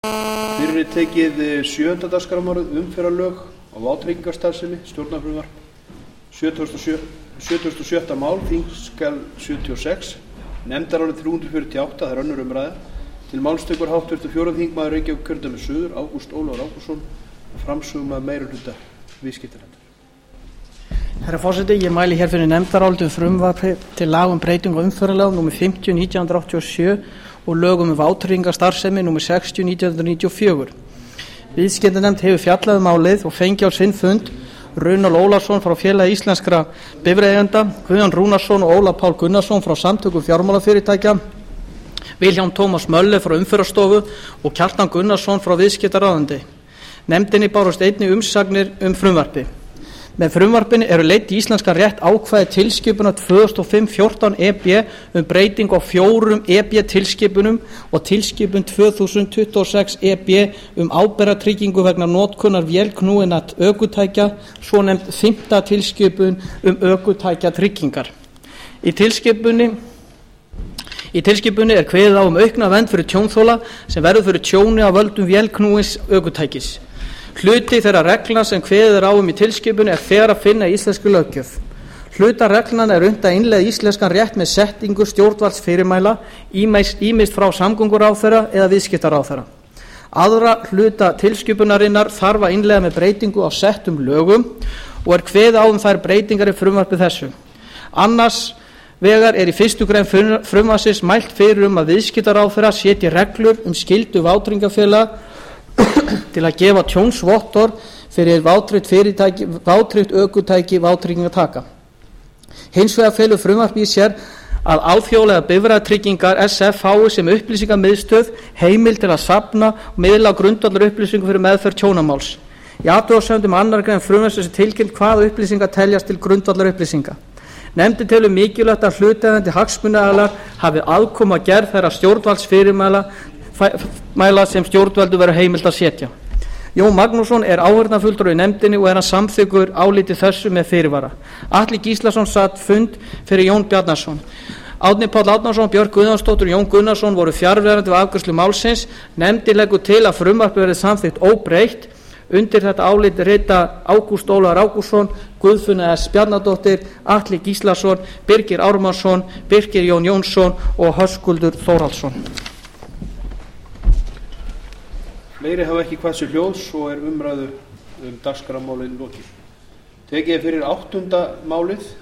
Fyrir er tekið 7. dagskrármálið umferðarlög og vátryggingastarfsemi, stjórnarfrumvarp, 77. mál, þingskjal 76, nefndarálit 348, það er önnur umræða. Til máls tekur hv. 4. þingmaður Reykjavíkurkjördæmis suður, Ágúst Ólafur Ágústsson, framsögumaður meirihluta viðskiptanefndar. Herra forseti, ég mæli hér fyrir nefndarálit frumvarpi til laga breytingu á umferðarlögum númer 50/1987 og lögum vátryggingastarfsemi númer 60/1994. Viðskiptanefnd hefur fjallað málið og fengið á sinn fund Runólf Ólafsson frá Félagi íslenskra bifreiðaeigenda, Guðjón Rúnarsson og Óla Pál Gunnarsson frá Samtökum fjármálafyrirtækja, Vilhjálm Tómas Möller frá Umferðarstofu og Kjartan Gunnarsson frá Viðskiptaráðuneyti. Nefndinni bárust einnig umsagnir frumvarpi. Með frumvarpinu eru leidd í íslenskan rétt ákvæði tilskipunar 2005/14 EB breytingu á 4 EB tilskipunum og tilskipun 2026 EB ábyrgðartryggingu vegna notkunar vélknúinna ökutækja, svonefnd 5. tilskipun ökutækjatryggingar. Í tilskipunni er kveðið á aukna vernd fyrir tjónþola sem verður fyrir tjóni af völdum vélknúins ökutækis. Hluti þeirra reglna sem kveðið er á í tilskipunni er þegar að finna í íslenskri löggjöf. Hluta reglnanna er unnt að innleiða íslenskan rétt með setningu stjórnvaldsfyrirmæla, ýmist frá samgönguráðherra eða viðskiptaráðherra. Aðra hluta tilskipunarinnar þarf að innleiða með breytingu á settum lögum og er kveðið á þær breytingar í frumvarpi þessu. Annars vegar er í 1. grein frumvarpsins mælt fyrir að viðskiptaráðherra setji reglur skyldu vátryggingafélaga til að gefa tjónsvottorð fyrir vátryggt ökutæki vátryggingartaka. Hins vegar felur frumvarpið í sér að alþjóðlegar bifreiðatryggingar SF fái sem upplýsingamiðstöð heimild til að safna og miðla grundvallarupplýsingum fyrir meðferð tjónamáls. Í athugasemdum 2. grein frumvarpsins er tilkynnt hvaða upplýsingar teljast til grundvallarupplýsinga. Nefndin telur mikilvægt að hlutaðeigandi hagsmunaaðilar hafi aðkomu að gerð þeirra stjórnvaldsfyrirmæla sem stjórnvaldur verður heimilt að setja. Jón Magnússon er áheyrnarfulltrúi í nefndinni og er hann samþykkur áliti þessu með fyrirvara. Atli Gíslason sat fund fyrir Jón Bjarnason. Árni Páll Árnason, Björk Guðjónsdóttir og Jón Gunnarsson voru fjarverandi við afgreiðslu málsins. Nefndin leggur til að frumvarpið verði samþykkt óbreytt. Undir þetta álit rita Ágúst Ólafur Ágústsson, Guðfinna S. Bjarnadóttir, Atli Gíslason, Birgir Ármannsson, Birkir Jón Jónsson og Höskuldur Þórhallsson. Fleiri hafa ekki kvað sér hljóðs og er umræðu dagskrármálin lokið. Tekið er fyrir 8. málið,